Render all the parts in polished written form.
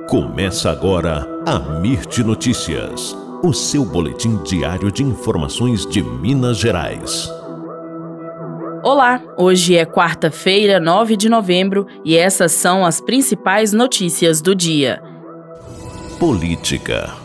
Começa agora a Mirte Notícias, o seu boletim diário de informações de Minas Gerais. Olá, hoje é quarta-feira, 9 de novembro, e essas são as principais notícias do dia. Política.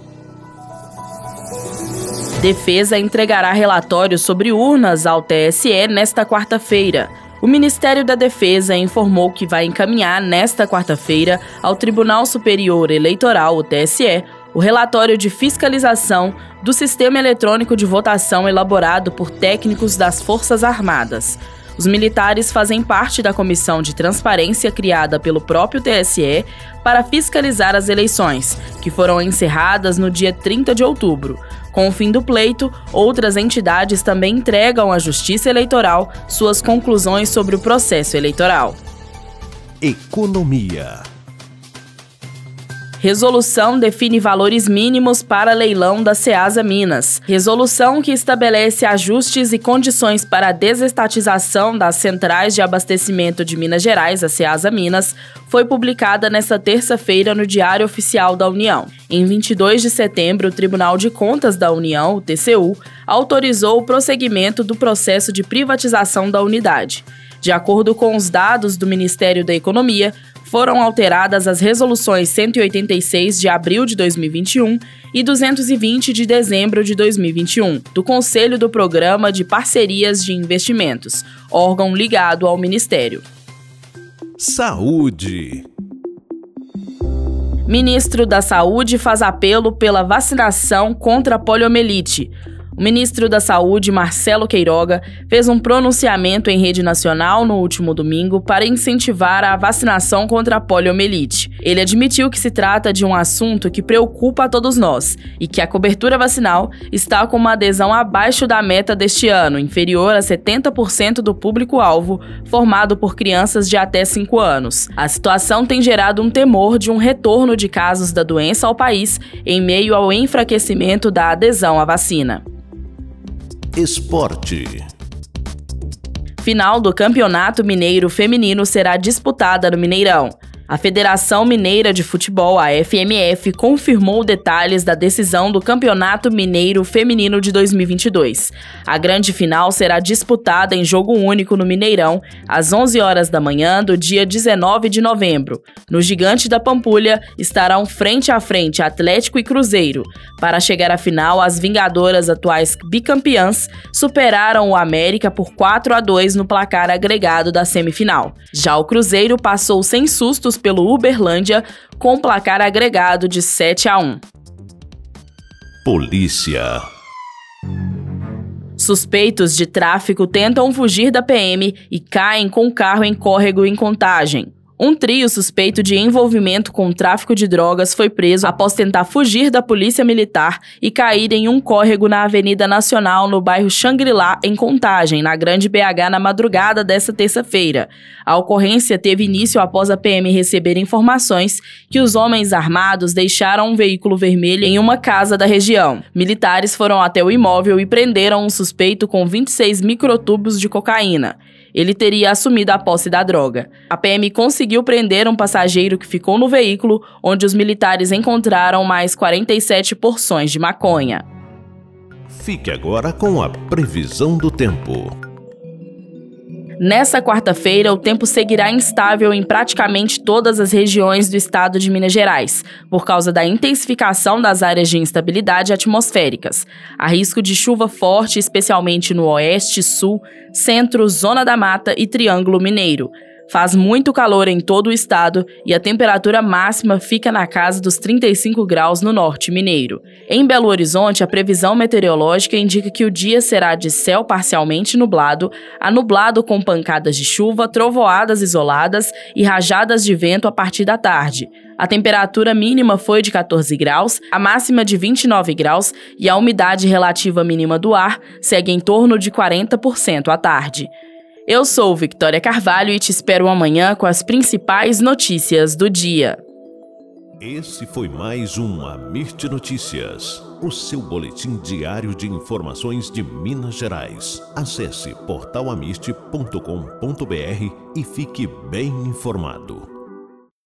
Defesa entregará relatório sobre urnas ao TSE nesta quarta-feira. O Ministério da Defesa informou que vai encaminhar nesta quarta-feira ao Tribunal Superior Eleitoral, o TSE, o relatório de fiscalização do Sistema Eletrônico de Votação elaborado por técnicos das Forças Armadas. Os militares fazem parte da comissão de transparência criada pelo próprio TSE para fiscalizar as eleições, que foram encerradas no dia 30 de outubro. Com o fim do pleito, outras entidades também entregam à Justiça Eleitoral suas conclusões sobre o processo eleitoral. Economia. Resolução define valores mínimos para leilão da Ceasa Minas. Resolução que estabelece ajustes e condições para a desestatização das centrais de abastecimento de Minas Gerais, a Ceasa Minas, foi publicada nesta terça-feira no Diário Oficial da União. Em 22 de setembro, o Tribunal de Contas da União, o TCU, autorizou o prosseguimento do processo de privatização da unidade. De acordo com os dados do Ministério da Economia, foram alteradas as resoluções 186 de abril de 2021 e 220 de dezembro de 2021, do Conselho do Programa de Parcerias de Investimentos, órgão ligado ao Ministério. Saúde. Ministro da Saúde faz apelo pela vacinação contra a poliomielite. O ministro da Saúde, Marcelo Queiroga, fez um pronunciamento em rede nacional no último domingo para incentivar a vacinação contra a poliomielite. Ele admitiu que se trata de um assunto que preocupa a todos nós e que a cobertura vacinal está com uma adesão abaixo da meta deste ano, inferior a 70% do público-alvo, formado por crianças de até 5 anos. A situação tem gerado um temor de um retorno de casos da doença ao país em meio ao enfraquecimento da adesão à vacina. Esporte. Final do Campeonato Mineiro Feminino será disputada no Mineirão. A Federação Mineira de Futebol, a FMF, confirmou detalhes da decisão do Campeonato Mineiro Feminino de 2022. A grande final será disputada em jogo único no Mineirão, às 11 horas da manhã do dia 19 de novembro. No Gigante da Pampulha estarão frente a frente Atlético e Cruzeiro. Para chegar à final, as Vingadoras, atuais bicampeãs, superaram o América por 4-2 no placar agregado da semifinal. Já o Cruzeiro passou sem sustos pelo Uberlândia, com placar agregado de 7-1. Polícia. Suspeitos de tráfico tentam fugir da PM e caem com o carro em córrego em Contagem. Um trio suspeito de envolvimento com tráfico de drogas foi preso após tentar fugir da polícia militar e cair em um córrego na Avenida Nacional, no bairro Xangri-Lá, em Contagem, na Grande BH, na madrugada desta terça-feira. A ocorrência teve início após a PM receber informações que os homens armados deixaram um veículo vermelho em uma casa da região. Militares foram até o imóvel e prenderam um suspeito com 26 microtubos de cocaína. Ele teria assumido a posse da droga. A PM conseguiu prender um passageiro que ficou no veículo, onde os militares encontraram mais 47 porções de maconha. Fique agora com a previsão do tempo. Nessa quarta-feira, o tempo seguirá instável em praticamente todas as regiões do estado de Minas Gerais, por causa da intensificação das áreas de instabilidade atmosféricas. Há risco de chuva forte, especialmente no oeste, sul, centro, zona da mata e Triângulo Mineiro. Faz muito calor em todo o estado e a temperatura máxima fica na casa dos 35 graus no norte mineiro. Em Belo Horizonte, a previsão meteorológica indica que o dia será de céu parcialmente nublado, a nublado com pancadas de chuva, trovoadas isoladas e rajadas de vento a partir da tarde. A temperatura mínima foi de 14 graus, a máxima de 29 graus e a umidade relativa mínima do ar segue em torno de 40% à tarde. Eu sou Victoria Carvalho e te espero amanhã com as principais notícias do dia. Esse foi mais um Mirte Notícias, o seu boletim diário de informações de Minas Gerais. Acesse portalamirte.com.br e fique bem informado.